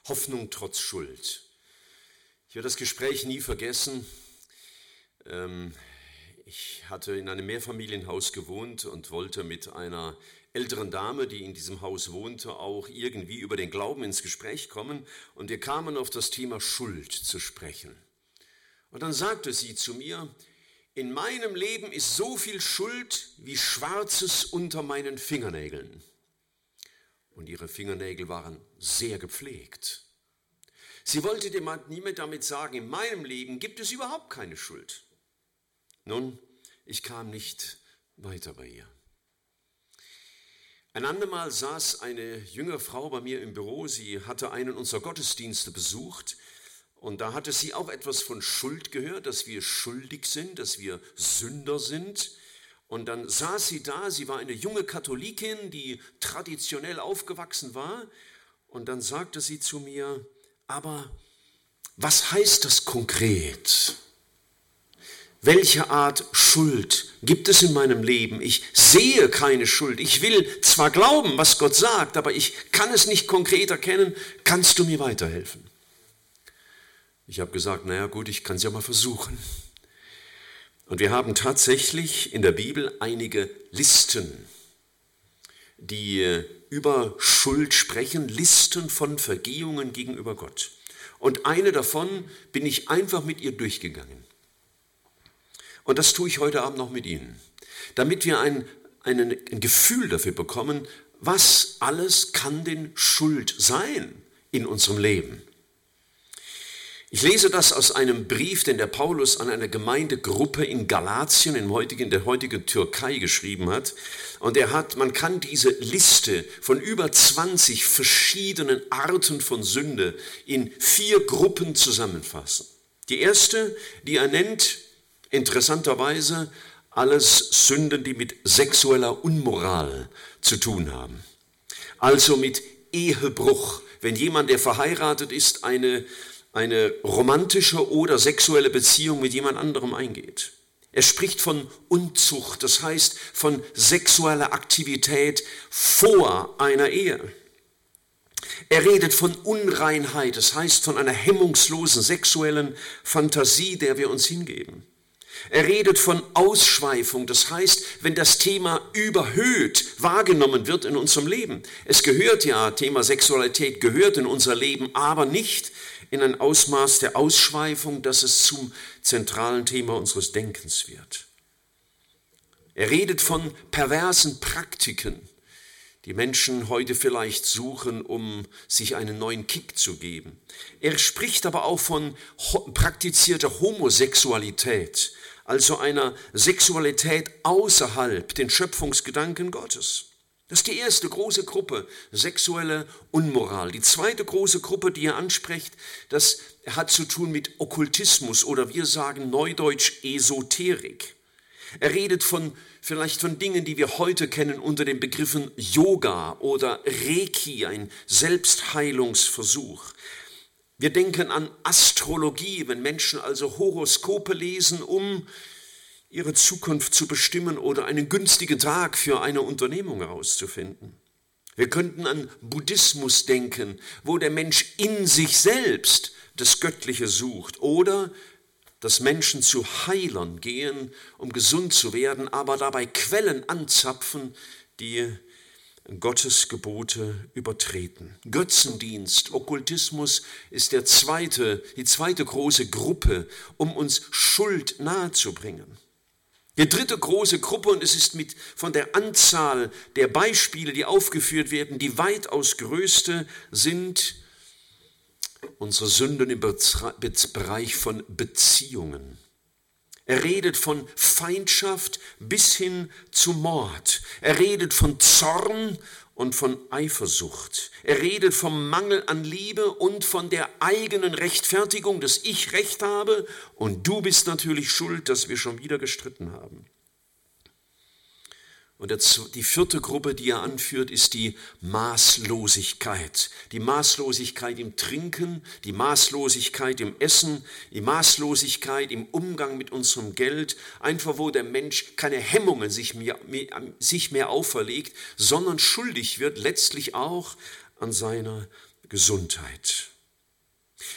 Hoffnung trotz Schuld. Ich werde das Gespräch nie vergessen. Ich hatte in einem Mehrfamilienhaus gewohnt und wollte mit einer älteren Dame, die in diesem Haus wohnte, auch irgendwie über den Glauben ins Gespräch kommen. Und wir kamen auf das Thema Schuld zu sprechen. Und dann sagte sie zu mir: In meinem Leben ist so viel Schuld wie Schwarzes unter meinen Fingernägeln. Und ihre Fingernägel waren sehr gepflegt. Sie wollte niemand damit sagen, in meinem Leben gibt es überhaupt keine Schuld. Nun, ich kam nicht weiter bei ihr. Ein andermal saß eine junge Frau bei mir im Büro. Sie hatte einen unserer Gottesdienste besucht. Und da hatte sie auch etwas von Schuld gehört, dass wir schuldig sind, dass wir Sünder sind. Und dann saß sie da, sie war eine junge Katholikin, die traditionell aufgewachsen war. Und dann sagte sie zu mir: Aber was heißt das konkret? Welche Art Schuld gibt es in meinem Leben? Ich sehe keine Schuld. Ich will zwar glauben, was Gott sagt, aber ich kann es nicht konkret erkennen. Kannst du mir weiterhelfen? Ich habe gesagt, naja gut, ich kann es ja mal versuchen. Und wir haben tatsächlich in der Bibel einige Listen, die über Schuld sprechen, Listen von Vergehungen gegenüber Gott. Und eine davon bin ich einfach mit ihr durchgegangen. Und das tue ich heute Abend noch mit Ihnen, damit wir ein Gefühl dafür bekommen, was alles kann denn Schuld sein in unserem Leben. Ich lese das aus einem Brief, den der Paulus an eine Gemeindegruppe in Galatien, in der heutigen Türkei, geschrieben hat. Und man kann diese Liste von über 20 verschiedenen Arten von Sünde in 4 Gruppen zusammenfassen. Die erste, die er nennt, interessanterweise, alles Sünden, die mit sexueller Unmoral zu tun haben. Also mit Ehebruch, wenn jemand, der verheiratet ist, eine romantische oder sexuelle Beziehung mit jemand anderem eingeht. Er spricht von Unzucht, das heißt von sexueller Aktivität vor einer Ehe. Er redet von Unreinheit, das heißt von einer hemmungslosen sexuellen Fantasie, der wir uns hingeben. Er redet von Ausschweifung, das heißt, wenn das Thema überhöht wahrgenommen wird in unserem Leben. Es gehört ja, Thema Sexualität gehört in unser Leben, aber nicht in ein Ausmaß der Ausschweifung, dass es zum zentralen Thema unseres Denkens wird. Er redet von perversen Praktiken, die Menschen heute vielleicht suchen, um sich einen neuen Kick zu geben. Er spricht aber auch von praktizierter Homosexualität, also einer Sexualität außerhalb den Schöpfungsgedanken Gottes. Das ist die erste große Gruppe, sexuelle Unmoral. Die zweite große Gruppe, die er anspricht, das hat zu tun mit Okkultismus oder wir sagen neudeutsch Esoterik. Er redet vielleicht von Dingen, die wir heute kennen unter den Begriffen Yoga oder Reiki, ein Selbstheilungsversuch. Wir denken an Astrologie, wenn Menschen also Horoskope lesen, um ihre Zukunft zu bestimmen oder einen günstigen Tag für eine Unternehmung herauszufinden. Wir könnten an Buddhismus denken, wo der Mensch in sich selbst das Göttliche sucht, oder dass Menschen zu Heilern gehen, um gesund zu werden, aber dabei Quellen anzapfen, die Gottes Gebote übertreten. Götzendienst, Okkultismus ist die zweite große Gruppe, um uns Schuld nahezubringen. Die dritte große Gruppe, und es ist von der Anzahl der Beispiele, die aufgeführt werden, die weitaus größte, sind unsere Sünden im Bereich von Beziehungen. Er redet von Feindschaft bis hin zu Mord. Er redet von Zorn und von Eifersucht. Er redet vom Mangel an Liebe und von der eigenen Rechtfertigung, dass ich Recht habe und du bist natürlich schuld, dass wir schon wieder gestritten haben. Und die vierte Gruppe, die er anführt, ist die Maßlosigkeit. Die Maßlosigkeit im Trinken, die Maßlosigkeit im Essen, die Maßlosigkeit im Umgang mit unserem Geld. Einfach wo der Mensch keine Hemmungen sich mehr auferlegt, sondern schuldig wird letztlich auch an seiner Gesundheit.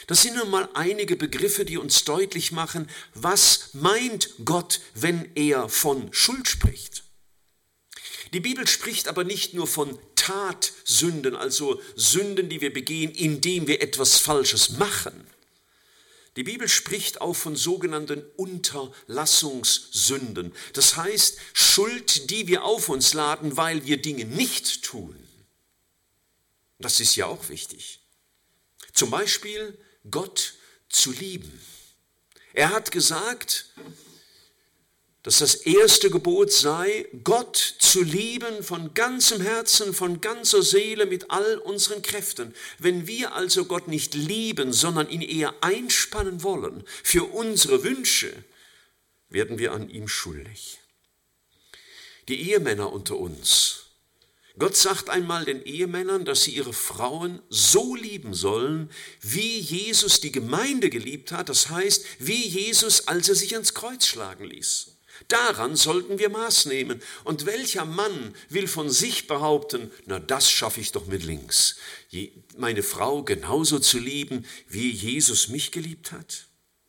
Das sind nun mal einige Begriffe, die uns deutlich machen, was meint Gott, wenn er von Schuld spricht. Die Bibel spricht aber nicht nur von Tatsünden, also Sünden, die wir begehen, indem wir etwas Falsches machen. Die Bibel spricht auch von sogenannten Unterlassungssünden. Das heißt, Schuld, die wir auf uns laden, weil wir Dinge nicht tun. Das ist ja auch wichtig. Zum Beispiel Gott zu lieben. Er hat gesagt, dass das erste Gebot sei, Gott zu lieben von ganzem Herzen, von ganzer Seele, mit all unseren Kräften. Wenn wir also Gott nicht lieben, sondern ihn eher einspannen wollen für unsere Wünsche, werden wir an ihm schuldig. Die Ehemänner unter uns. Gott sagt einmal den Ehemännern, dass sie ihre Frauen so lieben sollen, wie Jesus die Gemeinde geliebt hat, das heißt, wie Jesus, als er sich ans Kreuz schlagen ließ. Daran sollten wir Maß nehmen. Und welcher Mann will von sich behaupten, na das schaffe ich doch mit links, meine Frau genauso zu lieben, wie Jesus mich geliebt hat?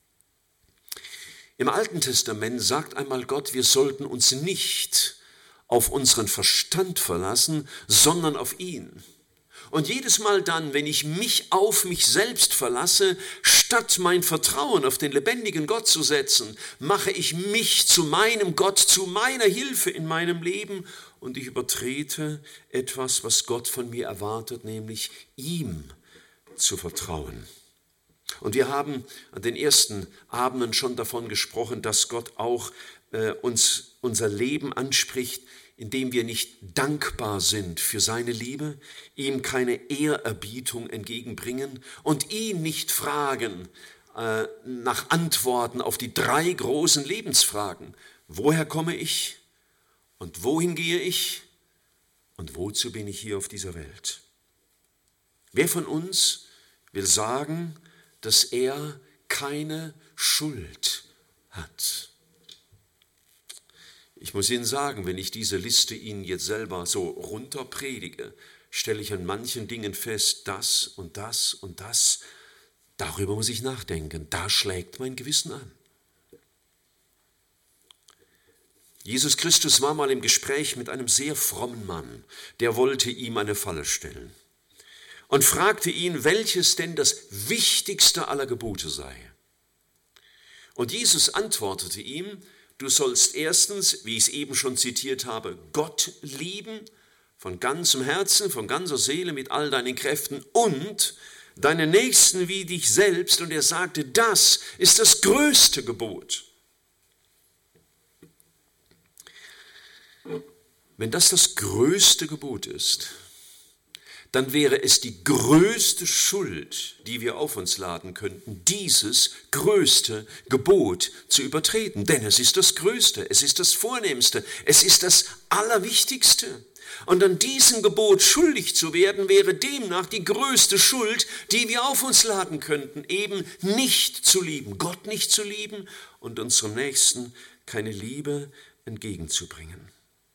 Im Alten Testament sagt einmal Gott, wir sollten uns nicht auf unseren Verstand verlassen, sondern auf ihn. Und jedes Mal dann, wenn ich mich auf mich selbst verlasse, statt mein Vertrauen auf den lebendigen Gott zu setzen, mache ich mich zu meinem Gott, zu meiner Hilfe in meinem Leben und ich übertrete etwas, was Gott von mir erwartet, nämlich ihm zu vertrauen. Und wir haben an den ersten Abenden schon davon gesprochen, dass Gott auch uns unser Leben anspricht, indem wir nicht dankbar sind für seine Liebe, ihm keine Ehrerbietung entgegenbringen und ihn nicht fragen nach Antworten auf die 3 großen Lebensfragen. Woher komme ich und wohin gehe ich und wozu bin ich hier auf dieser Welt? Wer von uns will sagen, dass er keine Schuld hat? Ich muss Ihnen sagen, wenn ich diese Liste Ihnen jetzt selber so runterpredige, stelle ich an manchen Dingen fest, das und das und das. Darüber muss ich nachdenken. Da schlägt mein Gewissen an. Jesus Christus war mal im Gespräch mit einem sehr frommen Mann, der wollte ihm eine Falle stellen und fragte ihn, welches denn das wichtigste aller Gebote sei. Und Jesus antwortete ihm, du sollst erstens, wie ich es eben schon zitiert habe, Gott lieben, von ganzem Herzen, von ganzer Seele, mit all deinen Kräften und deinen Nächsten wie dich selbst. Und er sagte, das ist das größte Gebot. Wenn das das größte Gebot ist, dann wäre es die größte Schuld, die wir auf uns laden könnten, dieses größte Gebot zu übertreten. Denn es ist das Größte, es ist das Vornehmste, es ist das Allerwichtigste. Und an diesem Gebot schuldig zu werden, wäre demnach die größte Schuld, die wir auf uns laden könnten, eben nicht zu lieben, Gott nicht zu lieben und unserem Nächsten keine Liebe entgegenzubringen.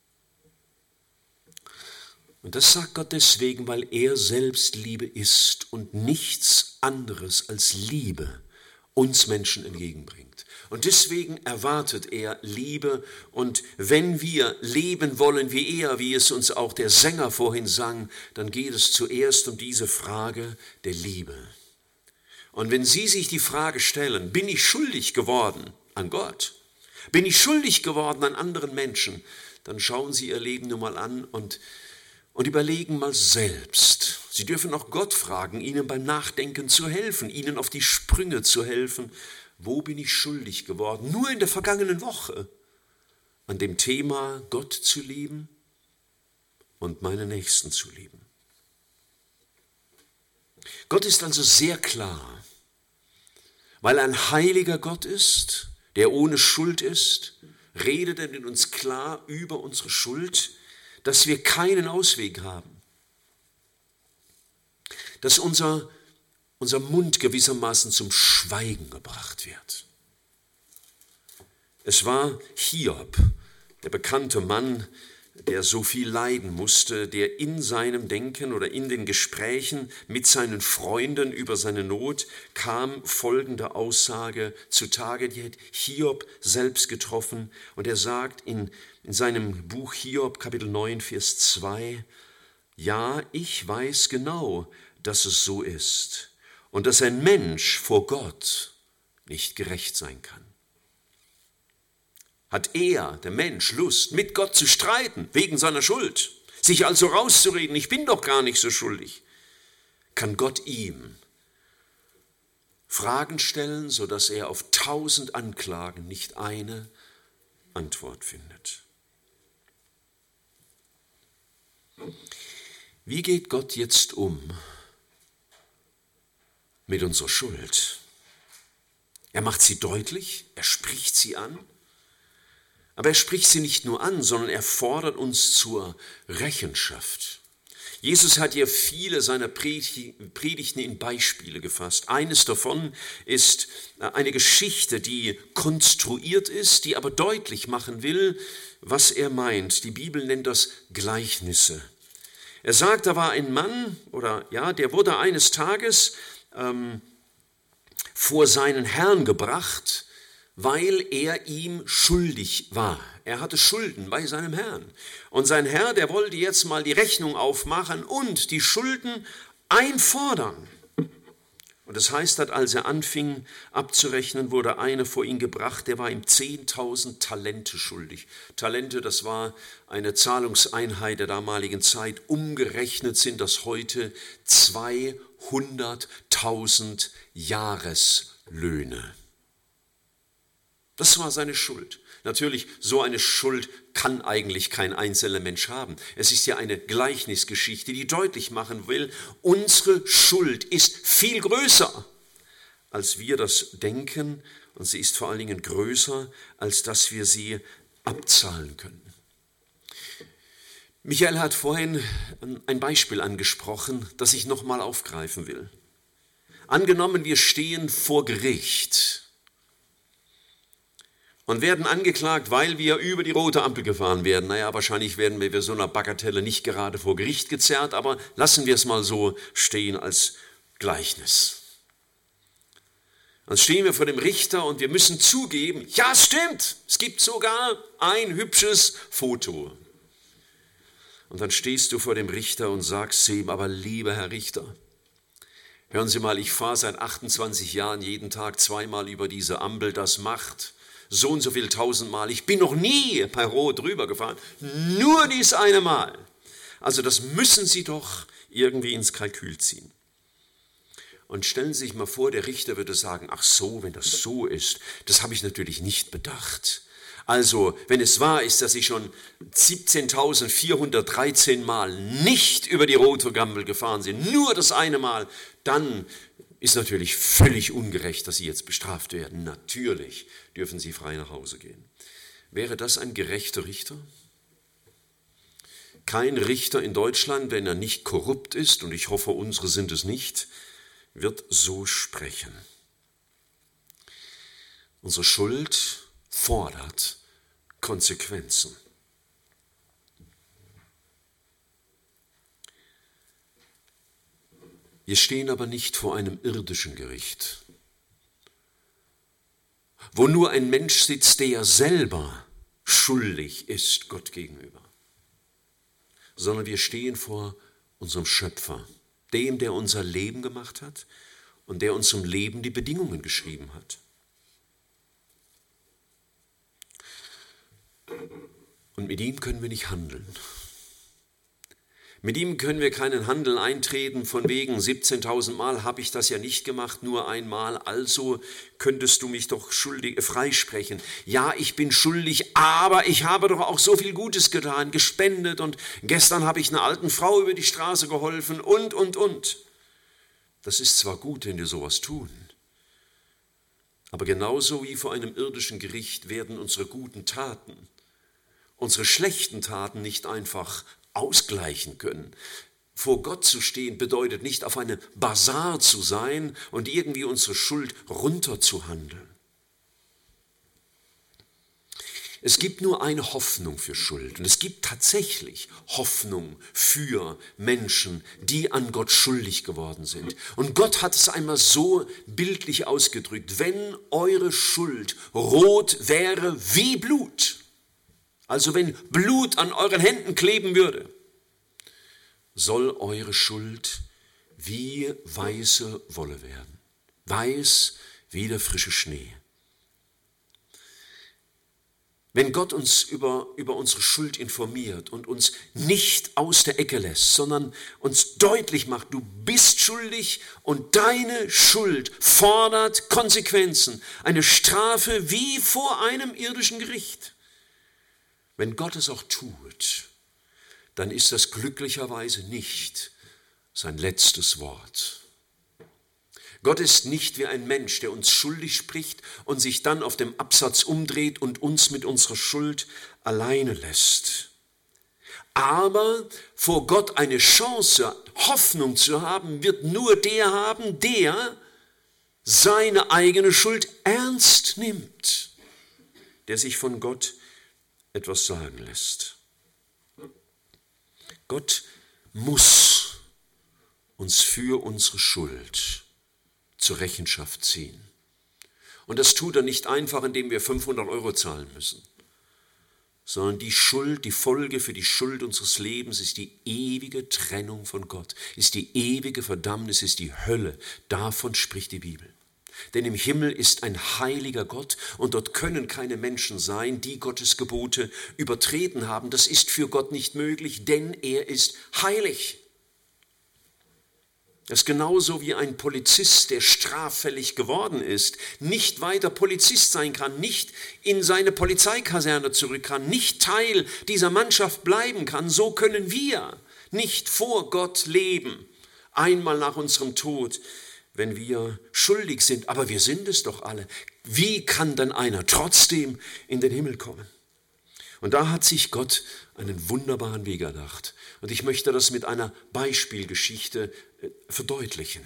Und das sagt Gott deswegen, weil er selbst Liebe ist und nichts anderes als Liebe uns Menschen entgegenbringt. Und deswegen erwartet er Liebe. Und wenn wir leben wollen wie er, wie es uns auch der Sänger vorhin sang, dann geht es zuerst um diese Frage der Liebe. Und wenn Sie sich die Frage stellen, bin ich schuldig geworden an Gott? Bin ich schuldig geworden an anderen Menschen? Dann schauen Sie Ihr Leben nun mal an und überlegen mal selbst. Sie dürfen auch Gott fragen, Ihnen beim Nachdenken zu helfen, Ihnen auf die Sprünge zu helfen. Wo bin ich schuldig geworden? Nur in der vergangenen Woche an dem Thema Gott zu lieben und meine Nächsten zu lieben. Gott ist also sehr klar, weil er ein heiliger Gott ist, der ohne Schuld ist, redet er in uns klar über unsere Schuld, dass wir keinen Ausweg haben, dass unser Mund gewissermaßen zum Schweigen gebracht wird. Es war Hiob, der bekannte Mann, der so viel leiden musste, der in seinem Denken oder in den Gesprächen mit seinen Freunden über seine Not kam folgende Aussage zutage, die hat Hiob selbst getroffen. Und er sagt in seinem Buch Hiob, Kapitel 9, Vers 2, ja, ich weiß genau, dass es so ist und dass ein Mensch vor Gott nicht gerecht sein kann. Hat er, der Mensch, Lust, mit Gott zu streiten, wegen seiner Schuld, sich also rauszureden, ich bin doch gar nicht so schuldig, kann Gott ihm Fragen stellen, sodass er auf 1000 Anklagen nicht eine Antwort findet. Wie geht Gott jetzt um mit unserer Schuld? Er macht sie deutlich, er spricht sie an. Aber er spricht sie nicht nur an, sondern er fordert uns zur Rechenschaft. Jesus hat ja viele seiner Predigten in Beispiele gefasst. Eines davon ist eine Geschichte, die konstruiert ist, die aber deutlich machen will, was er meint. Die Bibel nennt das Gleichnisse. Er sagt, da war ein Mann, der wurde eines Tages vor seinen Herrn gebracht, weil er ihm schuldig war. Er hatte Schulden bei seinem Herrn. Und sein Herr, der wollte jetzt mal die Rechnung aufmachen und die Schulden einfordern. Und das heißt, als er anfing abzurechnen, wurde einer vor ihn gebracht, der war ihm 10.000 Talente schuldig. Talente, das war eine Zahlungseinheit der damaligen Zeit. Umgerechnet sind das heute 200.000 Jahreslöhne. Das war seine Schuld. Natürlich, so eine Schuld kann eigentlich kein einzelner Mensch haben. Es ist ja eine Gleichnisgeschichte, die deutlich machen will, unsere Schuld ist viel größer, als wir das denken. Und sie ist vor allen Dingen größer, als dass wir sie abzahlen können. Michael hat vorhin ein Beispiel angesprochen, das ich nochmal aufgreifen will. Angenommen, wir stehen vor Gericht und werden angeklagt, weil wir über die rote Ampel gefahren werden. Wahrscheinlich werden wir bei so einer Bagatelle nicht gerade vor Gericht gezerrt, aber lassen wir es mal so stehen als Gleichnis. Dann stehen wir vor dem Richter und wir müssen zugeben, ja, es stimmt, es gibt sogar ein hübsches Foto. Und dann stehst du vor dem Richter und sagst zu ihm, aber lieber Herr Richter, hören Sie mal, ich fahre seit 28 Jahren jeden Tag 2-mal über diese Ampel, das macht so und so viel 1000 Mal. Ich bin noch nie bei Rot drüber gefahren, nur dies eine Mal. Also das müssen Sie doch irgendwie ins Kalkül ziehen. Und stellen Sie sich mal vor, der Richter würde sagen, ach so, wenn das so ist, das habe ich natürlich nicht bedacht. Also, wenn es wahr ist, dass ich schon 17.413 Mal nicht über die rote Ampel gefahren bin, nur das eine Mal, dann ist natürlich völlig ungerecht, dass Sie jetzt bestraft werden. Natürlich dürfen Sie frei nach Hause gehen. Wäre das ein gerechter Richter? Kein Richter in Deutschland, wenn er nicht korrupt ist, und ich hoffe, unsere sind es nicht, wird so sprechen. Unsere Schuld fordert Konsequenzen. Wir stehen aber nicht vor einem irdischen Gericht, wo nur ein Mensch sitzt, der selber schuldig ist Gott gegenüber, sondern wir stehen vor unserem Schöpfer, dem, der unser Leben gemacht hat und der unserem Leben die Bedingungen geschrieben hat. Und mit ihm können wir nicht handeln. Mit ihm können wir keinen Handel eintreten, von wegen 17.000 Mal habe ich das ja nicht gemacht, nur einmal, also könntest du mich doch freisprechen. Ja, ich bin schuldig, aber ich habe doch auch so viel Gutes getan, gespendet und gestern habe ich einer alten Frau über die Straße geholfen und. Das ist zwar gut, wenn wir sowas tun, aber genauso wie vor einem irdischen Gericht werden unsere guten Taten, unsere schlechten Taten nicht einfach ausgleichen können. Vor Gott zu stehen bedeutet nicht auf einem Basar zu sein und irgendwie unsere Schuld runterzuhandeln. Es gibt nur eine Hoffnung für Schuld und es gibt tatsächlich Hoffnung für Menschen, die an Gott schuldig geworden sind. Und Gott hat es einmal so bildlich ausgedrückt: Wenn eure Schuld rot wäre wie Blut, also wenn Blut an euren Händen kleben würde, soll eure Schuld wie weiße Wolle werden, weiß wie der frische Schnee. Wenn Gott uns über unsere Schuld informiert und uns nicht aus der Ecke lässt, sondern uns deutlich macht, du bist schuldig und deine Schuld fordert Konsequenzen, eine Strafe wie vor einem irdischen Gericht. Wenn Gott es auch tut, dann ist das glücklicherweise nicht sein letztes Wort. Gott ist nicht wie ein Mensch, der uns schuldig spricht und sich dann auf dem Absatz umdreht und uns mit unserer Schuld alleine lässt. Aber vor Gott eine Chance, Hoffnung zu haben, wird nur der haben, der seine eigene Schuld ernst nimmt, der sich von Gott etwas sagen lässt. Gott muss uns für unsere Schuld zur Rechenschaft ziehen. Und das tut er nicht einfach, indem wir 500 € zahlen müssen, sondern die Schuld, die Folge für die Schuld unseres Lebens ist die ewige Trennung von Gott, ist die ewige Verdammnis, ist die Hölle. Davon spricht die Bibel. Denn im Himmel ist ein heiliger Gott und dort können keine Menschen sein, die Gottes Gebote übertreten haben. Das ist für Gott nicht möglich, denn er ist heilig. Das ist genauso wie ein Polizist, der straffällig geworden ist, nicht weiter Polizist sein kann, nicht in seine Polizeikaserne zurück kann, nicht Teil dieser Mannschaft bleiben kann. So können wir nicht vor Gott leben, einmal nach unserem Tod, wenn wir schuldig sind. Aber wir sind es doch alle. Wie kann denn einer trotzdem in den Himmel kommen? Und da hat sich Gott einen wunderbaren Weg erdacht. Und ich möchte das mit einer Beispielgeschichte verdeutlichen.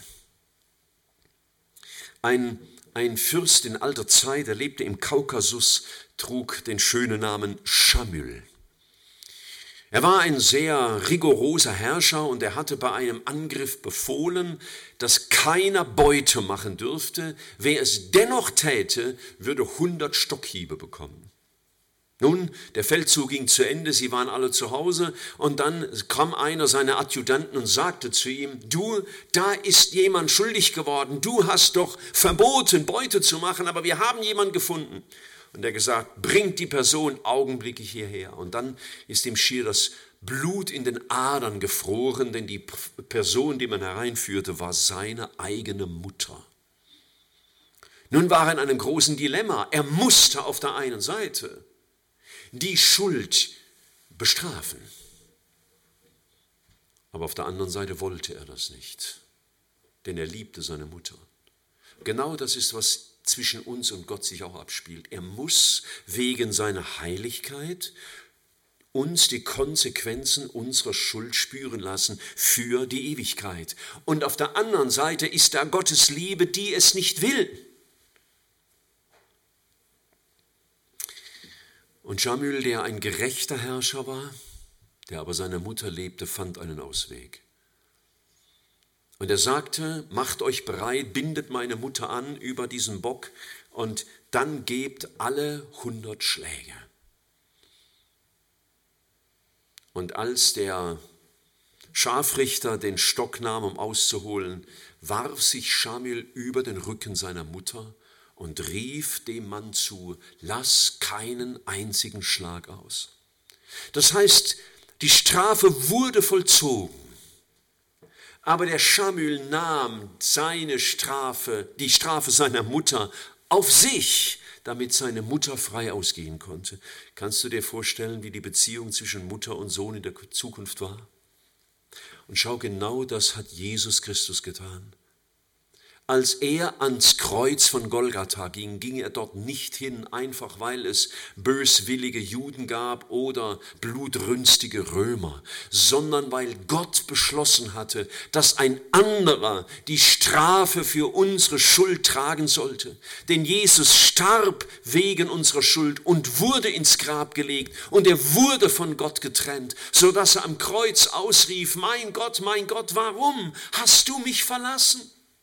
Ein Fürst in alter Zeit, er lebte im Kaukasus, trug den schönen Namen Schamyl. Er war ein sehr rigoroser Herrscher und er hatte bei einem Angriff befohlen, dass keiner Beute machen dürfte. Wer es dennoch täte, würde 100 Stockhiebe bekommen. Nun, der Feldzug ging zu Ende, sie waren alle zu Hause und dann kam einer seiner Adjutanten und sagte zu ihm: Du, da ist jemand schuldig geworden, du hast doch verboten, Beute zu machen, aber wir haben jemanden gefunden. Und er gesagt: Bringt die Person augenblicklich hierher. Und dann ist ihm schier das Blut in den Adern gefroren, denn die Person, die man hereinführte, war seine eigene Mutter. Nun war er in einem großen Dilemma. Er musste auf der einen Seite die Schuld bestrafen. Aber auf der anderen Seite wollte er das nicht, denn er liebte seine Mutter. Genau das ist, was zwischen uns und Gott sich auch abspielt. Er muss wegen seiner Heiligkeit uns die Konsequenzen unserer Schuld spüren lassen für die Ewigkeit. Und auf der anderen Seite ist da Gottes Liebe, die es nicht will. Und Schamyl, der ein gerechter Herrscher war, der aber seiner Mutter lebte, fand einen Ausweg. Und er sagte: Macht euch bereit, bindet meine Mutter an über diesen Bock und dann gebt alle 100 Schläge. Und als der Scharfrichter den Stock nahm, um auszuholen, warf sich Schamyl über den Rücken seiner Mutter und rief dem Mann zu: Lass keinen einzigen Schlag aus. Das heißt, die Strafe wurde vollzogen, aber der Schamyl nahm seine Strafe, die Strafe seiner Mutter, auf sich, damit seine Mutter frei ausgehen konnte. Kannst du dir vorstellen, wie die Beziehung zwischen Mutter und Sohn in der Zukunft war? Und schau, genau das hat Jesus Christus getan. Als er ans Kreuz von Golgatha ging, ging er dort nicht hin, einfach weil es böswillige Juden gab oder blutrünstige Römer, sondern weil Gott beschlossen hatte, dass ein anderer die Strafe für unsere Schuld tragen sollte. Denn Jesus starb wegen unserer Schuld und wurde ins Grab gelegt und er wurde von Gott getrennt, sodass er am Kreuz ausrief, mein Gott, warum hast du mich verlassen?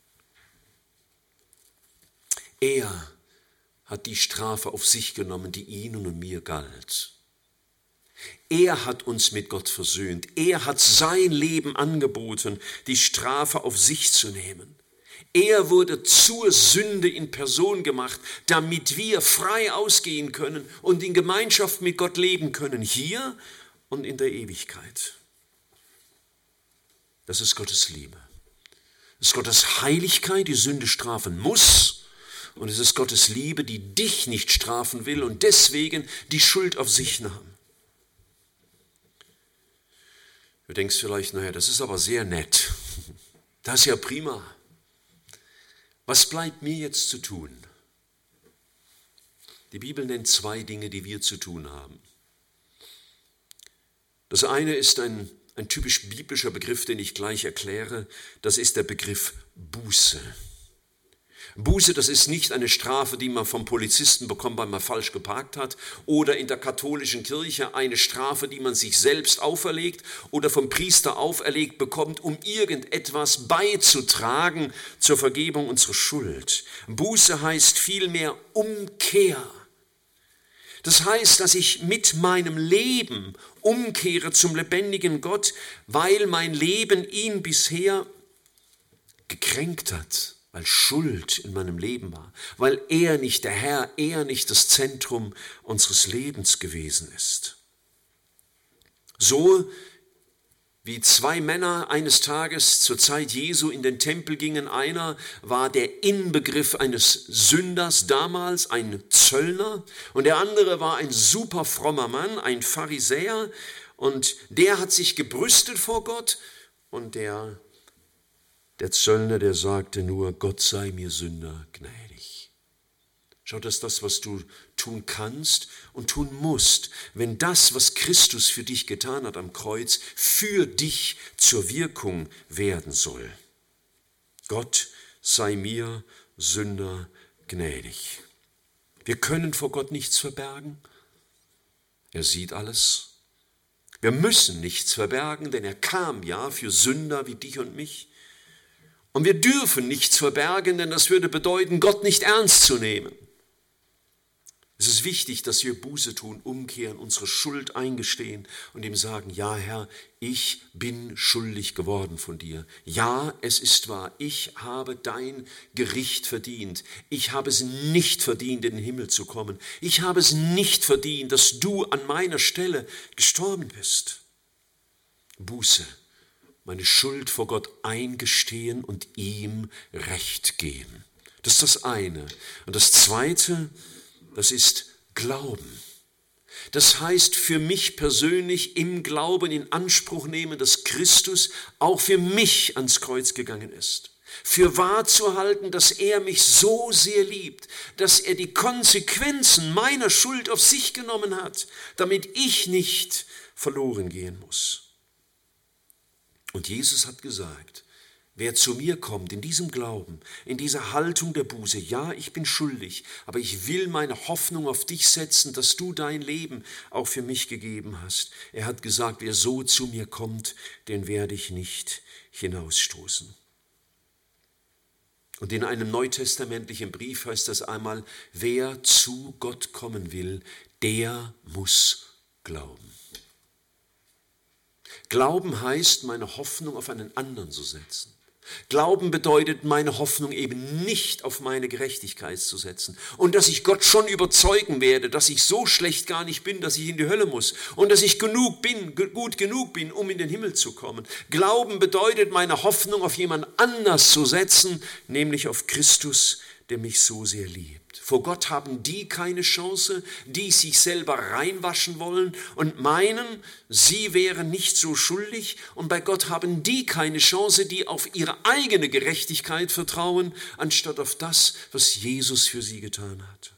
Er hat die Strafe auf sich genommen, die Ihnen und mir galt. Er hat uns mit Gott versöhnt. Er hat sein Leben angeboten, die Strafe auf sich zu nehmen. Er wurde zur Sünde in Person gemacht, damit wir frei ausgehen können und in Gemeinschaft mit Gott leben können, hier und in der Ewigkeit. Das ist Gottes Liebe. Das ist Gottes Heiligkeit, die Sünde strafen muss. Und es ist Gottes Liebe, die dich nicht strafen will und deswegen die Schuld auf sich nahm. Du denkst vielleicht, naja, das ist aber sehr nett. Das ist ja prima. Was bleibt mir jetzt zu tun? Die Bibel nennt 2 Dinge, die wir zu tun haben. Das eine ist ein typisch biblischer Begriff, den ich gleich erkläre. Das ist der Begriff Buße. Buße, das ist nicht eine Strafe, die man vom Polizisten bekommt, weil man falsch geparkt hat, oder in der katholischen Kirche eine Strafe, die man sich selbst auferlegt oder vom Priester auferlegt bekommt, um irgendetwas beizutragen zur Vergebung unserer Schuld. Buße heißt vielmehr Umkehr. Das heißt, dass ich mit meinem Leben umkehre zum lebendigen Gott, weil mein Leben ihn bisher gekränkt hat. Weil Schuld in meinem Leben war, weil er nicht der Herr, er nicht das Zentrum unseres Lebens gewesen ist. So wie 2 Männer eines Tages zur Zeit Jesu in den Tempel gingen, einer war der Inbegriff eines Sünders damals, ein Zöllner, und der andere war ein super frommer Mann, ein Pharisäer, und der hat sich gebrüstet vor Gott und der Zöllner, der sagte nur, Gott sei mir Sünder gnädig. Schau, das ist das, was du tun kannst und tun musst, wenn das, was Christus für dich getan hat am Kreuz, für dich zur Wirkung werden soll. Gott sei mir Sünder gnädig. Wir können vor Gott nichts verbergen. Er sieht alles. Wir müssen nichts verbergen, denn er kam ja für Sünder wie dich und mich. Und wir dürfen nichts verbergen, denn das würde bedeuten, Gott nicht ernst zu nehmen. Es ist wichtig, dass wir Buße tun, umkehren, unsere Schuld eingestehen und ihm sagen, ja Herr, ich bin schuldig geworden von dir. Ja, es ist wahr, ich habe dein Gericht verdient. Ich habe es nicht verdient, in den Himmel zu kommen. Ich habe es nicht verdient, dass du an meiner Stelle gestorben bist. Buße. Meine Schuld vor Gott eingestehen und ihm Recht geben. Das ist das eine. Und das zweite, das ist Glauben. Das heißt für mich persönlich im Glauben in Anspruch nehmen, dass Christus auch für mich ans Kreuz gegangen ist. Für wahr zu halten, dass er mich so sehr liebt, dass er die Konsequenzen meiner Schuld auf sich genommen hat, damit ich nicht verloren gehen muss. Und Jesus hat gesagt, wer zu mir kommt in diesem Glauben, in dieser Haltung der Buße, ja, ich bin schuldig, aber ich will meine Hoffnung auf dich setzen, dass du dein Leben auch für mich gegeben hast. Er hat gesagt, wer so zu mir kommt, den werde ich nicht hinausstoßen. Und in einem neutestamentlichen Brief heißt das einmal, wer zu Gott kommen will, der muss glauben. Glauben heißt, meine Hoffnung auf einen anderen zu setzen. Glauben bedeutet, meine Hoffnung eben nicht auf meine Gerechtigkeit zu setzen und dass ich Gott schon überzeugen werde, dass ich so schlecht gar nicht bin, dass ich in die Hölle muss und dass ich gut genug bin, um in den Himmel zu kommen. Glauben bedeutet, meine Hoffnung auf jemand anders zu setzen, nämlich auf Christus, der mich so sehr liebt. Vor Gott haben die keine Chance, die sich selber reinwaschen wollen und meinen, sie wären nicht so schuldig. Und bei Gott haben die keine Chance, die auf ihre eigene Gerechtigkeit vertrauen, anstatt auf das, was Jesus für sie getan hat.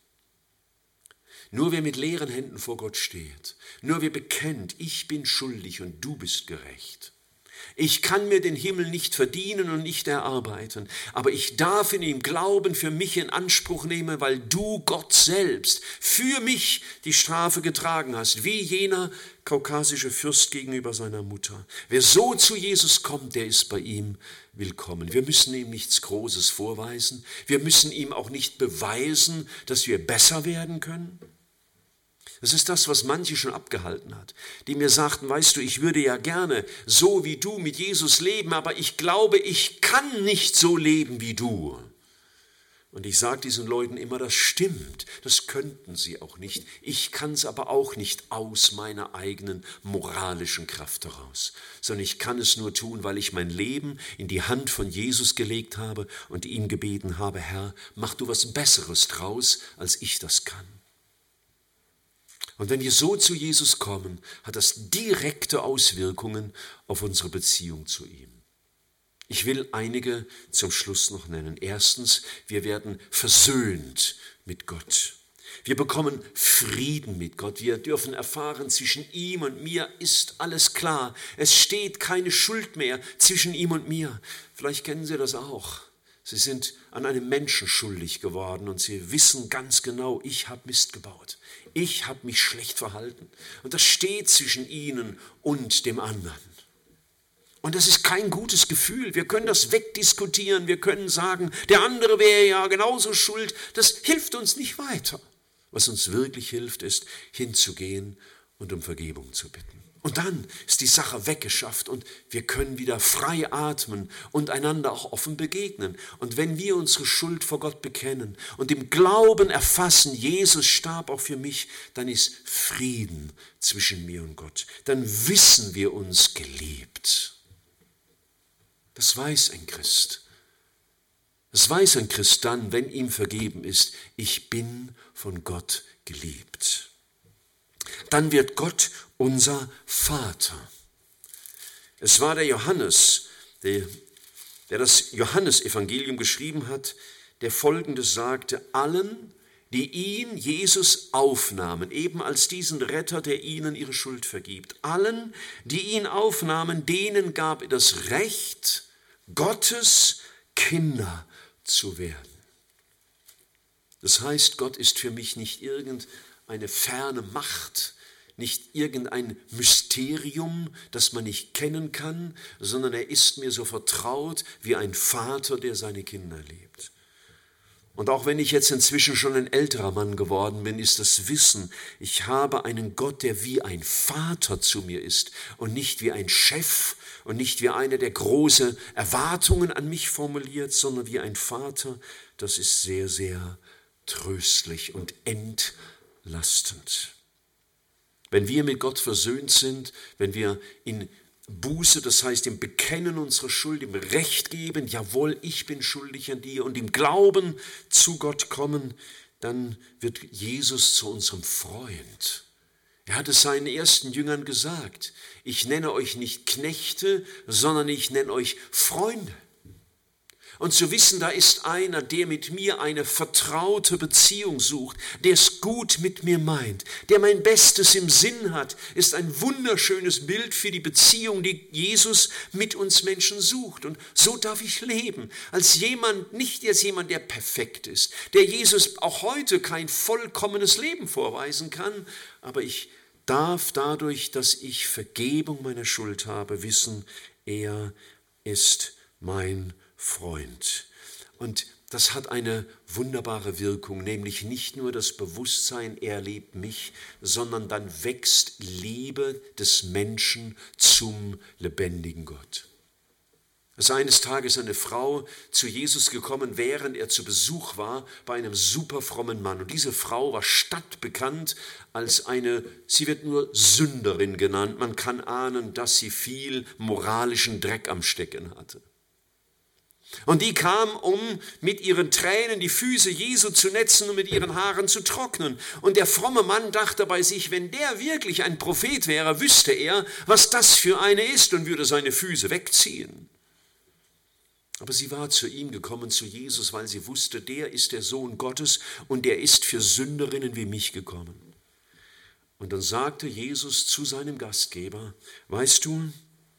Nur wer mit leeren Händen vor Gott steht, nur wer bekennt, ich bin schuldig und du bist gerecht. Ich kann mir den Himmel nicht verdienen und nicht erarbeiten, aber ich darf in ihm Glauben für mich in Anspruch nehmen, weil du, Gott selbst, für mich die Strafe getragen hast, wie jener kaukasische Fürst gegenüber seiner Mutter. Wer so zu Jesus kommt, der ist bei ihm willkommen. Wir müssen ihm nichts Großes vorweisen, wir müssen ihm auch nicht beweisen, dass wir besser werden können. Das ist das, was manche schon abgehalten hat, die mir sagten, weißt du, ich würde ja gerne so wie du mit Jesus leben, aber ich glaube, ich kann nicht so leben wie du. Und ich sage diesen Leuten immer, das stimmt, das könnten sie auch nicht. Ich kann es aber auch nicht aus meiner eigenen moralischen Kraft heraus, sondern ich kann es nur tun, weil ich mein Leben in die Hand von Jesus gelegt habe und ihn gebeten habe, Herr, mach du was Besseres draus, als ich das kann. Und wenn wir so zu Jesus kommen, hat das direkte Auswirkungen auf unsere Beziehung zu ihm. Ich will einige zum Schluss noch nennen. Erstens, wir werden versöhnt mit Gott. Wir bekommen Frieden mit Gott. Wir dürfen erfahren, zwischen ihm und mir ist alles klar. Es steht keine Schuld mehr zwischen ihm und mir. Vielleicht kennen Sie das auch. Sie sind an einem Menschen schuldig geworden und sie wissen ganz genau, ich habe Mist gebaut. Ich habe mich schlecht verhalten. Und das steht zwischen ihnen und dem anderen. Und das ist kein gutes Gefühl. Wir können das wegdiskutieren. Wir können sagen, der andere wäre ja genauso schuld. Das hilft uns nicht weiter. Was uns wirklich hilft, ist, hinzugehen und um Vergebung zu bitten. Und dann ist die Sache weggeschafft und wir können wieder frei atmen und einander auch offen begegnen. Und wenn wir unsere Schuld vor Gott bekennen und im Glauben erfassen, Jesus starb auch für mich, dann ist Frieden zwischen mir und Gott. Dann wissen wir uns geliebt. Das weiß ein Christ. Das weiß ein Christ dann, wenn ihm vergeben ist, ich bin von Gott geliebt. Dann wird Gott unser Vater. Es war der Johannes, der das Johannesevangelium geschrieben hat, der Folgendes sagte, allen, die ihn, Jesus, aufnahmen, eben als diesen Retter, der ihnen ihre Schuld vergibt, allen, die ihn aufnahmen, denen gab er das Recht, Gottes Kinder zu werden. Das heißt, Gott ist für mich nicht irgendeine ferne Macht, nicht irgendein Mysterium, das man nicht kennen kann, sondern er ist mir so vertraut wie ein Vater, der seine Kinder liebt. Und auch wenn ich jetzt inzwischen schon ein älterer Mann geworden bin, ist das Wissen, ich habe einen Gott, der wie ein Vater zu mir ist und nicht wie ein Chef und nicht wie einer, der große Erwartungen an mich formuliert, sondern wie ein Vater, das ist sehr, sehr tröstlich und entlastend. Wenn wir mit Gott versöhnt sind, wenn wir in Buße, das heißt im Bekennen unserer Schuld, im Recht geben, jawohl, ich bin schuldig an dir und im Glauben zu Gott kommen, dann wird Jesus zu unserem Freund. Er hat es seinen ersten Jüngern gesagt, ich nenne euch nicht Knechte, sondern ich nenne euch Freunde. Und zu wissen, da ist einer, der mit mir eine vertraute Beziehung sucht, der es gut mit mir meint, der mein Bestes im Sinn hat, ist ein wunderschönes Bild für die Beziehung, die Jesus mit uns Menschen sucht. Und so darf ich leben, als jemand, nicht als jemand, der perfekt ist, der Jesus auch heute kein vollkommenes Leben vorweisen kann, aber ich darf dadurch, dass ich Vergebung meiner Schuld habe, wissen, er ist mein Freund. Und das hat eine wunderbare Wirkung, nämlich nicht nur das Bewusstsein, er liebt mich, sondern dann wächst Liebe des Menschen zum lebendigen Gott. Es ist eines Tages eine Frau zu Jesus gekommen, während er zu Besuch war bei einem super frommen Mann. Und diese Frau war stadtbekannt als sie wird nur Sünderin genannt. Man kann ahnen, dass sie viel moralischen Dreck am Stecken hatte. Und die kam, um mit ihren Tränen die Füße Jesu zu netzen und mit ihren Haaren zu trocknen. Und der fromme Mann dachte bei sich, wenn der wirklich ein Prophet wäre, wüsste er, was das für eine ist und würde seine Füße wegziehen. Aber sie war zu ihm gekommen, zu Jesus, weil sie wusste, der ist der Sohn Gottes und der ist für Sünderinnen wie mich gekommen. Und dann sagte Jesus zu seinem Gastgeber, weißt du,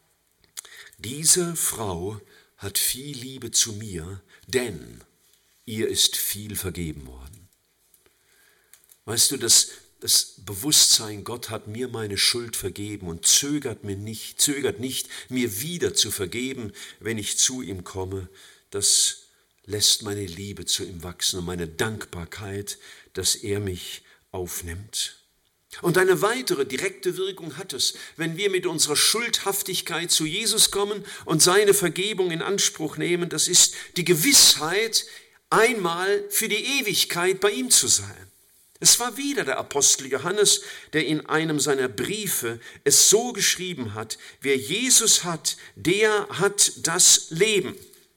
diese Frau hat viel Liebe zu mir, denn ihr ist viel vergeben worden. Weißt du, das Bewusstsein, Gott hat mir meine Schuld vergeben und zögert nicht, mir wieder zu vergeben, wenn ich zu ihm komme, das lässt meine Liebe zu ihm wachsen und meine Dankbarkeit, dass er mich aufnimmt. Und eine weitere direkte Wirkung hat es, wenn wir mit unserer Schuldhaftigkeit zu Jesus kommen und seine Vergebung in Anspruch nehmen. Das ist die Gewissheit, einmal für die Ewigkeit bei ihm zu sein. Es war wieder der Apostel Johannes, der in einem seiner Briefe es so geschrieben hat, wer Jesus hat, der hat das Leben.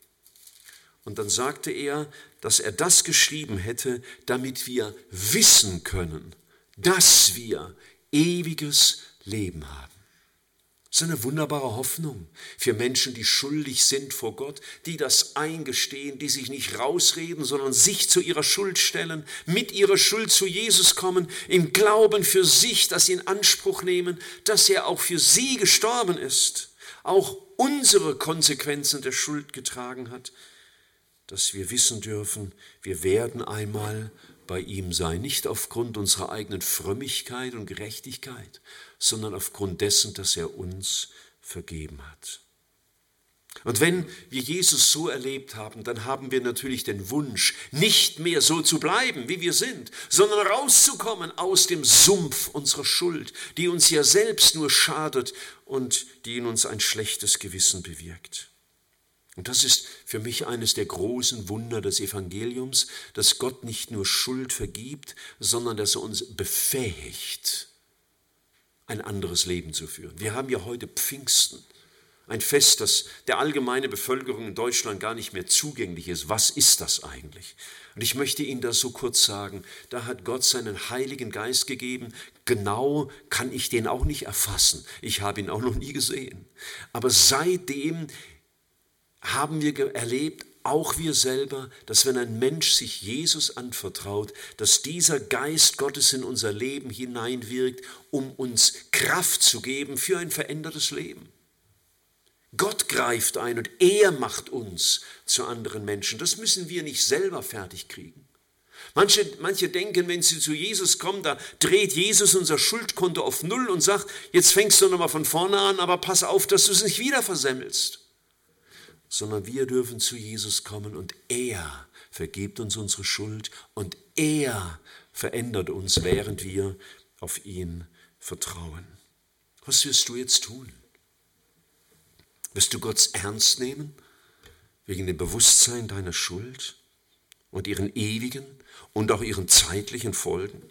Und dann sagte er, dass er das geschrieben hätte, damit wir wissen können, dass wir ewiges Leben haben. Das ist eine wunderbare Hoffnung für Menschen, die schuldig sind vor Gott, die das eingestehen, die sich nicht rausreden, sondern sich zu ihrer Schuld stellen, mit ihrer Schuld zu Jesus kommen, im Glauben für sich das in Anspruch nehmen, dass er auch für sie gestorben ist, auch unsere Konsequenzen der Schuld getragen hat, dass wir wissen dürfen, wir werden einmal bei ihm sein, nicht aufgrund unserer eigenen Frömmigkeit und Gerechtigkeit, sondern aufgrund dessen, dass er uns vergeben hat. Und wenn wir Jesus so erlebt haben, dann haben wir natürlich den Wunsch, nicht mehr so zu bleiben, wie wir sind, sondern rauszukommen aus dem Sumpf unserer Schuld, die uns ja selbst nur schadet und die in uns ein schlechtes Gewissen bewirkt. Und das ist für mich eines der großen Wunder des Evangeliums, dass Gott nicht nur Schuld vergibt, sondern dass er uns befähigt, ein anderes Leben zu führen. Wir haben ja heute Pfingsten, ein Fest, das der allgemeinen Bevölkerung in Deutschland gar nicht mehr zugänglich ist. Was ist das eigentlich? Und ich möchte Ihnen das so kurz sagen, da hat Gott seinen Heiligen Geist gegeben. Genau kann ich den auch nicht erfassen. Ich habe ihn auch noch nie gesehen. Aber seitdem haben wir erlebt, auch wir selber, dass wenn ein Mensch sich Jesus anvertraut, dass dieser Geist Gottes in unser Leben hineinwirkt, um uns Kraft zu geben für ein verändertes Leben. Gott greift ein und er macht uns zu anderen Menschen. Das müssen wir nicht selber fertig kriegen. Manche denken, wenn sie zu Jesus kommen, da dreht Jesus unser Schuldkonto auf Null und sagt, jetzt fängst du nochmal von vorne an, aber pass auf, dass du es nicht wieder versemmelst. Sondern wir dürfen zu Jesus kommen und er vergibt uns unsere Schuld und er verändert uns, während wir auf ihn vertrauen. Was wirst du jetzt tun? Wirst du Gott ernst nehmen wegen dem Bewusstsein deiner Schuld und ihren ewigen und auch ihren zeitlichen Folgen?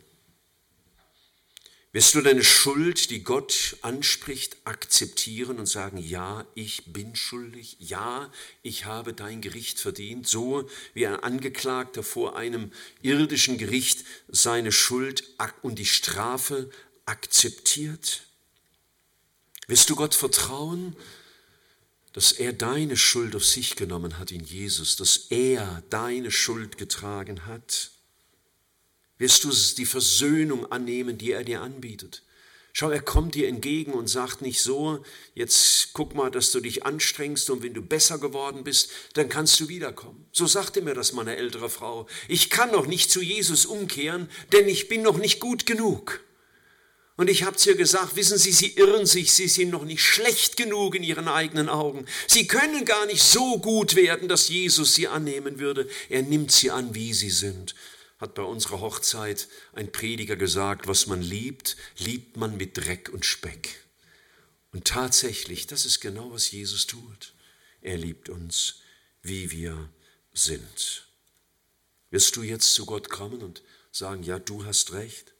Wirst du deine Schuld, die Gott anspricht, akzeptieren und sagen, ja, ich bin schuldig, ja, ich habe dein Gericht verdient, so wie ein Angeklagter vor einem irdischen Gericht seine Schuld und die Strafe akzeptiert? Wirst du Gott vertrauen, dass er deine Schuld auf sich genommen hat in Jesus, dass er deine Schuld getragen hat? Wirst du die Versöhnung annehmen, die er dir anbietet? Schau, er kommt dir entgegen und sagt nicht so, jetzt guck mal, dass du dich anstrengst und wenn du besser geworden bist, dann kannst du wiederkommen. So sagte mir das meine ältere Frau. Ich kann noch nicht zu Jesus umkehren, denn ich bin noch nicht gut genug. Und ich habe zu ihr gesagt, wissen Sie, Sie irren sich, Sie sind noch nicht schlecht genug in Ihren eigenen Augen. Sie können gar nicht so gut werden, dass Jesus Sie annehmen würde. Er nimmt Sie an, wie Sie sind. Hat bei unserer Hochzeit ein Prediger gesagt, was man liebt, liebt man mit Dreck und Speck. Und tatsächlich, das ist genau, was Jesus tut. Er liebt uns, wie wir sind. Wirst du jetzt zu Gott kommen und sagen, ja, du hast recht,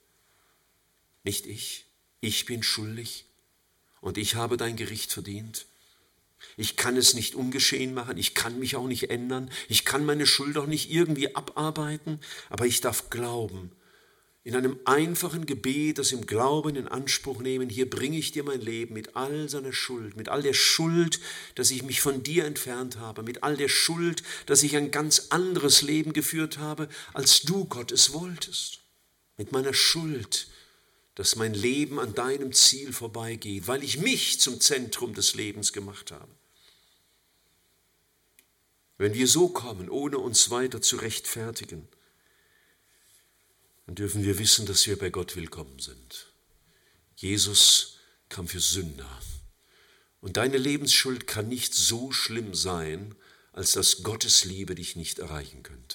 nicht ich bin schuldig und ich habe dein Gericht verdient. Ich kann es nicht ungeschehen machen, ich kann mich auch nicht ändern, ich kann meine Schuld auch nicht irgendwie abarbeiten, aber ich darf glauben, in einem einfachen Gebet, das im Glauben in Anspruch nehmen, hier bringe ich dir mein Leben mit all seiner Schuld, mit all der Schuld, dass ich mich von dir entfernt habe, mit all der Schuld, dass ich ein ganz anderes Leben geführt habe, als du, Gott, es wolltest. Mit meiner Schuld, dass mein Leben an deinem Ziel vorbeigeht, weil ich mich zum Zentrum des Lebens gemacht habe. Wenn wir so kommen, ohne uns weiter zu rechtfertigen, dann dürfen wir wissen, dass wir bei Gott willkommen sind. Jesus kam für Sünder. Und deine Lebensschuld kann nicht so schlimm sein, als dass Gottes Liebe dich nicht erreichen könnte.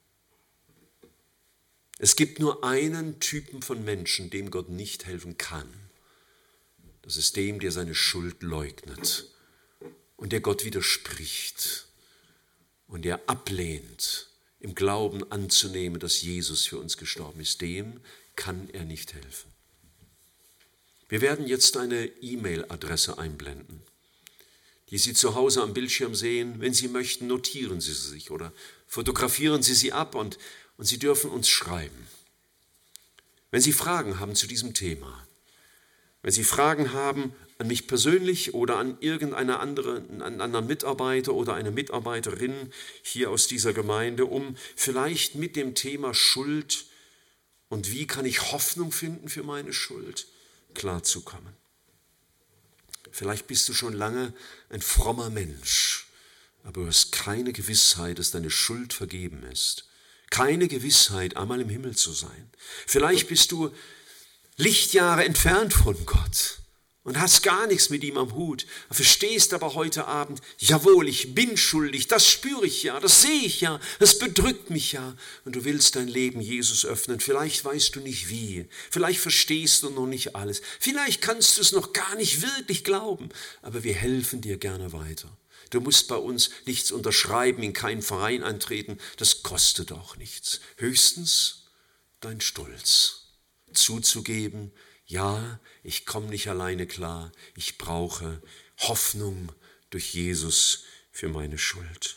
Es gibt nur einen Typen von Menschen, dem Gott nicht helfen kann. Das ist dem, der seine Schuld leugnet und der Gott widerspricht und der ablehnt, im Glauben anzunehmen, dass Jesus für uns gestorben ist. Dem kann er nicht helfen. Wir werden jetzt eine E-Mail-Adresse einblenden, die Sie zu Hause am Bildschirm sehen. Wenn Sie möchten, notieren Sie sie sich oder fotografieren Sie sie ab und Sie dürfen uns schreiben. Wenn Sie Fragen haben zu diesem Thema, wenn Sie Fragen haben an mich persönlich oder an irgendeinen anderen Mitarbeiter oder eine Mitarbeiterin hier aus dieser Gemeinde, um vielleicht mit dem Thema Schuld und wie kann ich Hoffnung finden für meine Schuld klarzukommen. Vielleicht bist du schon lange ein frommer Mensch, aber du hast keine Gewissheit, dass deine Schuld vergeben ist. Keine Gewissheit, einmal im Himmel zu sein. Vielleicht bist du Lichtjahre entfernt von Gott und hast gar nichts mit ihm am Hut. Verstehst aber heute Abend, jawohl, ich bin schuldig, das spüre ich ja, das sehe ich ja, das bedrückt mich ja. Und du willst dein Leben Jesus öffnen. Vielleicht weißt du nicht wie, vielleicht verstehst du noch nicht alles, vielleicht kannst du es noch gar nicht wirklich glauben, aber wir helfen dir gerne weiter. Du musst bei uns nichts unterschreiben, in keinen Verein eintreten, das kostet auch nichts. Höchstens dein Stolz, zuzugeben, ja, ich komme nicht alleine klar, ich brauche Hoffnung durch Jesus für meine Schuld.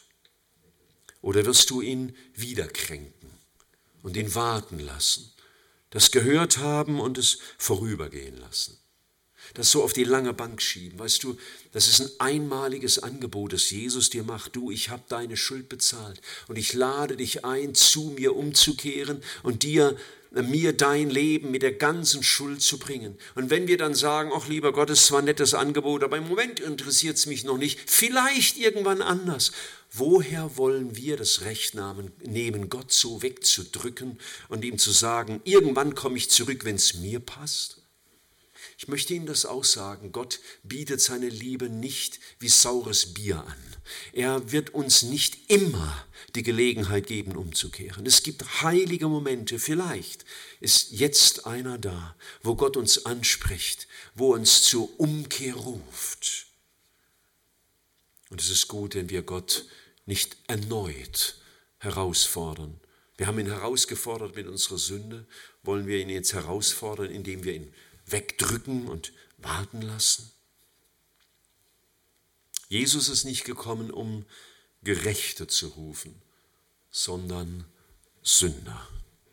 Oder wirst du ihn wieder kränken und ihn warten lassen, das gehört haben und es vorübergehen lassen? Das so auf die lange Bank schieben. Weißt du, das ist ein einmaliges Angebot, das Jesus dir macht. Du, ich habe deine Schuld bezahlt und ich lade dich ein, zu mir umzukehren und mir dein Leben mit der ganzen Schuld zu bringen. Und wenn wir dann sagen, ach lieber Gott, es ist zwar ein nettes Angebot, aber im Moment interessiert es mich noch nicht, vielleicht irgendwann anders. Woher wollen wir das Recht nehmen, Gott so wegzudrücken und ihm zu sagen, irgendwann komme ich zurück, wenn es mir passt? Ich möchte Ihnen das auch sagen, Gott bietet seine Liebe nicht wie saures Bier an. Er wird uns nicht immer die Gelegenheit geben, umzukehren. Es gibt heilige Momente, vielleicht ist jetzt einer da, wo Gott uns anspricht, wo er uns zur Umkehr ruft. Und es ist gut, wenn wir Gott nicht erneut herausfordern. Wir haben ihn herausgefordert mit unserer Sünde, wollen wir ihn jetzt herausfordern, indem wir ihn wegdrücken und warten lassen? Jesus ist nicht gekommen, um Gerechte zu rufen, sondern Sünder.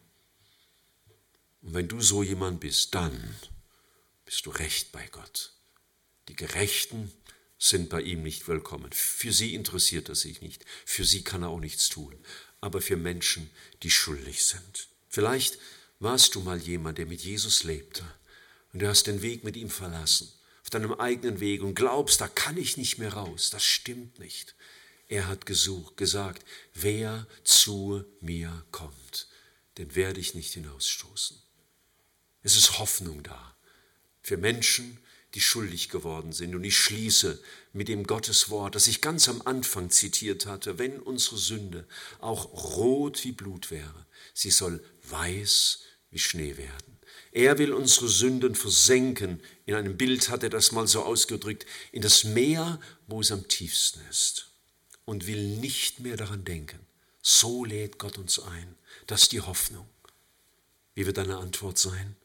Und wenn du so jemand bist, dann bist du recht bei Gott. Die Gerechten sind bei ihm nicht willkommen. Für sie interessiert er sich nicht. Für sie kann er auch nichts tun. Aber für Menschen, die schuldig sind. Vielleicht warst du mal jemand, der mit Jesus lebte. Und du hast den Weg mit ihm verlassen, auf deinem eigenen Weg und glaubst, da kann ich nicht mehr raus. Das stimmt nicht. Er hat gesagt, wer zu mir kommt, den werde ich nicht hinausstoßen. Es ist Hoffnung da für Menschen, die schuldig geworden sind. Und ich schließe mit dem Gotteswort, das ich ganz am Anfang zitiert hatte, wenn unsere Sünde auch rot wie Blut wäre, sie soll weiß wie Schnee werden. Er will unsere Sünden versenken. In einem Bild hat er das mal so ausgedrückt, in das Meer, wo es am tiefsten ist. Und will nicht mehr daran denken. So lädt Gott uns ein. Das ist die Hoffnung. Wie wird deine Antwort sein?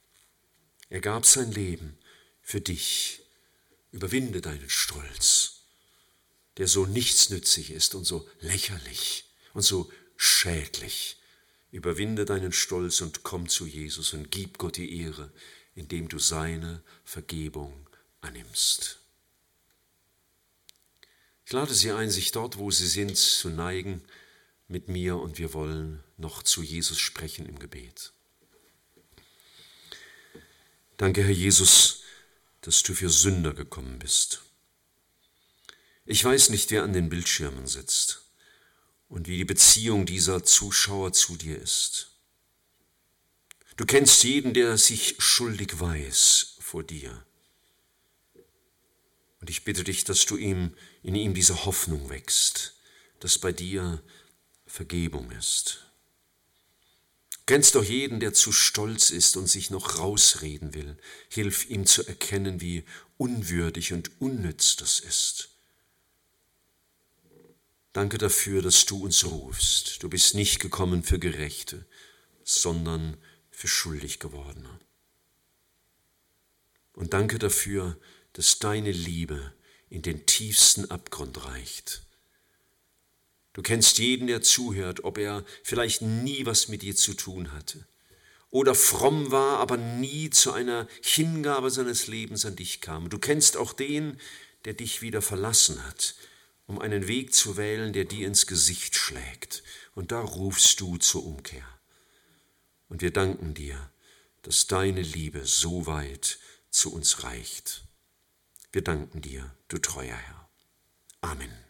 Er gab sein Leben für dich. Überwinde deinen Stolz der so nichtsnützig ist und so lächerlich und so schädlich. Überwinde deinen Stolz und komm zu Jesus und gib Gott die Ehre, indem du seine Vergebung annimmst. Ich lade Sie ein, sich dort, wo Sie sind, zu neigen mit mir, und wir wollen noch zu Jesus sprechen im Gebet. Danke, Herr Jesus, dass du für Sünder gekommen bist. Ich weiß nicht, wer an den Bildschirmen sitzt und wie die Beziehung dieser Zuschauer zu dir ist. Du kennst jeden, der sich schuldig weiß vor dir. Und ich bitte dich, dass du in ihm diese Hoffnung wächst, dass bei dir Vergebung ist. Du kennst doch jeden, der zu stolz ist und sich noch rausreden will. Hilf ihm zu erkennen, wie unwürdig und unnütz das ist. Danke dafür, dass du uns rufst. Du bist nicht gekommen für Gerechte, sondern für schuldig Gewordene. Und danke dafür, dass deine Liebe in den tiefsten Abgrund reicht. Du kennst jeden, der zuhört, ob er vielleicht nie was mit dir zu tun hatte oder fromm war, aber nie zu einer Hingabe seines Lebens an dich kam. Du kennst auch den, der dich wieder verlassen hat, um einen Weg zu wählen, der dir ins Gesicht schlägt. Und da rufst du zur Umkehr. Und wir danken dir, dass deine Liebe so weit zu uns reicht. Wir danken dir, du treuer Herr. Amen.